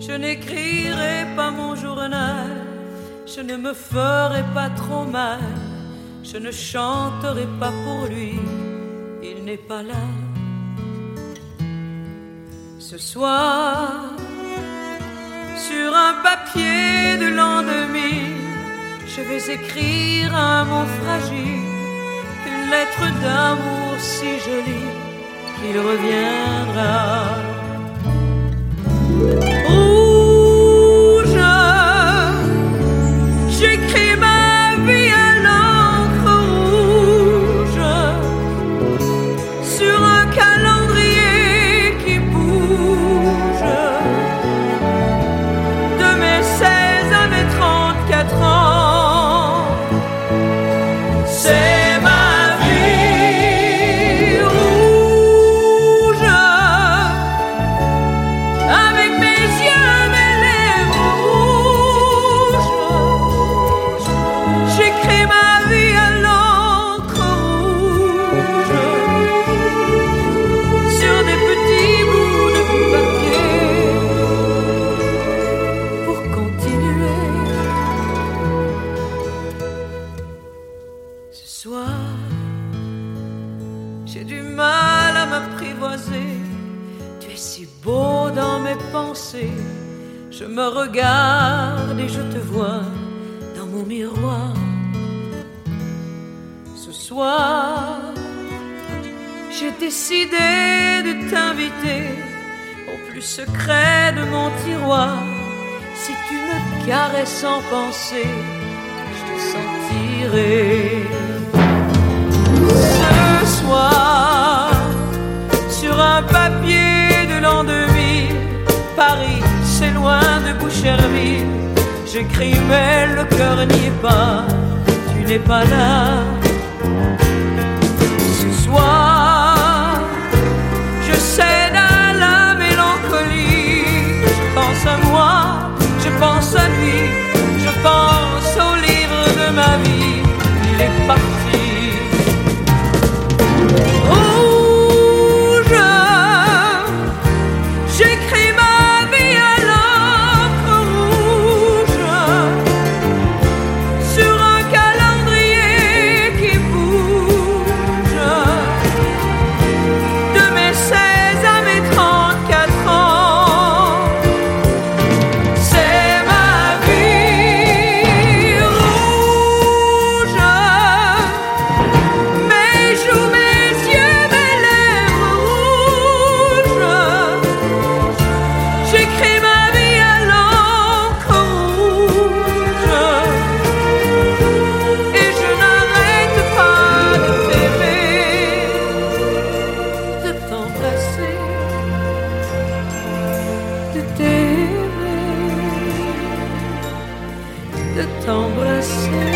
Je n'écrirai pas mon journal, je ne me ferai pas trop mal, je ne chanterai pas pour lui, il n'est pas là. Ce soir, sur un papier de l'an 2000, je vais écrire un mot fragile, une lettre d'amour si jolie qu'il reviendra. Rouge, j'écris ma vie à l'encre rouge sur un calendrier qui bouge de mes 16 à mes 34 ans. C'est j'ai du mal à m'apprivoiser. Tu es si beau dans mes pensées. Je me regarde et je te vois dans mon miroir. Ce soir, j'ai décidé de t'inviter au plus secret de mon tiroir. Si tu me caresses sans penser, je te sentirai. Ce soir, sur un papier de l'an 2000, Paris, c'est loin de Boucherville. J'écris mais le cœur n'y est pas, tu n'es pas là. Ce soir, je cède à la mélancolie. Je pense à moi, je pense à lui, je pense au livre de ma vie. Il est parti. Rouge, j'écris ma vie à l'encre rouge sur un calendrier qui bouge de mes 16 à mes 34 ans. C'est ma vie rouge, mes joues, j'écris ma vie à l'encre rouge et je n'arrête pas de t'aimer, de t'embrasser, de t'aimer, de t'embrasser.